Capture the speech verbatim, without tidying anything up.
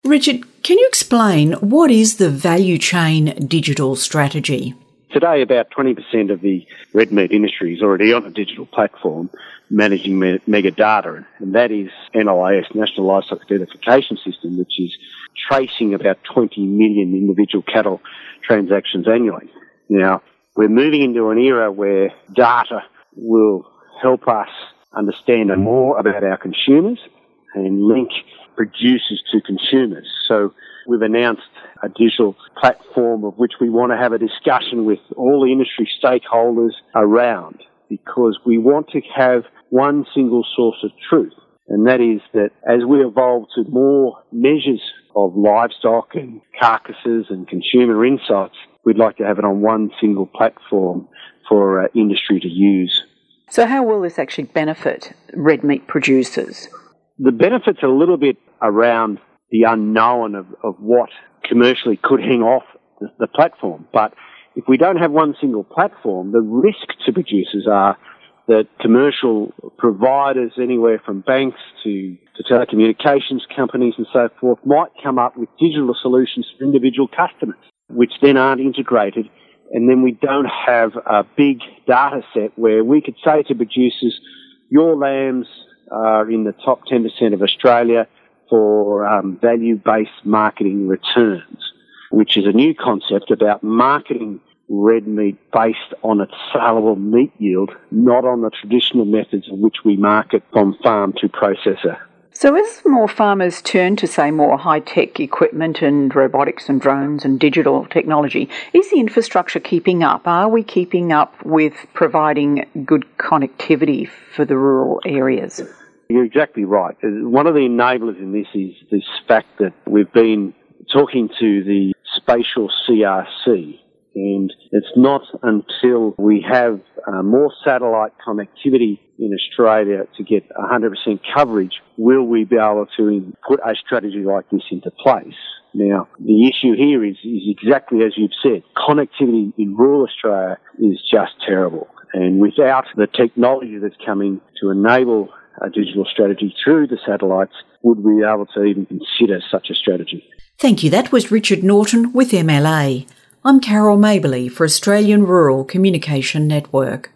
Richard, can you explain what is the value chain digital strategy? Today, about twenty percent of the red meat industry is already on a digital platform managing me- mega data, and that is N L I S, National Livestock Identification System, which is tracing about twenty million individual cattle transactions annually. Now, we're moving into an era where data will help us understand more about our consumers and link producers to consumers. So we've announced a digital platform of which we want to have a discussion with all the industry stakeholders around, because we want to have one single source of truth, and that is that as we evolve to more measures of livestock and carcasses and consumer insights, we'd like to have it on one single platform for uh, industry to use. So how will this actually benefit red meat producers? The benefits are a little bit around the unknown of, of what commercially could hang off the, the platform. But if we don't have one single platform, the risk to producers are that commercial providers, anywhere from banks to, to telecommunications companies and so forth, might come up with digital solutions for individual customers, which then aren't integrated. And then we don't have a big data set where we could say to producers, your lambs are in the top ten percent of Australia for um, value-based marketing returns, which is a new concept about marketing red meat based on its saleable meat yield, not on the traditional methods in which we market from farm to processor. So as more farmers turn to, say, more high-tech equipment and robotics and drones and digital technology, is the infrastructure keeping up? Are we keeping up with providing good connectivity for the rural areas? You're exactly right. One of the enablers in this is this fact that we've been talking to the spatial C R C, and it's not until we have uh, more satellite connectivity in Australia to get one hundred percent coverage will we be able to put a strategy like this into place. Now, the issue here is, is exactly as you've said. Connectivity in rural Australia is just terrible. And without the technology that's coming to enable a digital strategy through the satellites, would we be able to even consider such a strategy? Thank you. That was Richard Norton with M L A. I'm Carol Maberly for Australian Rural Communication Network.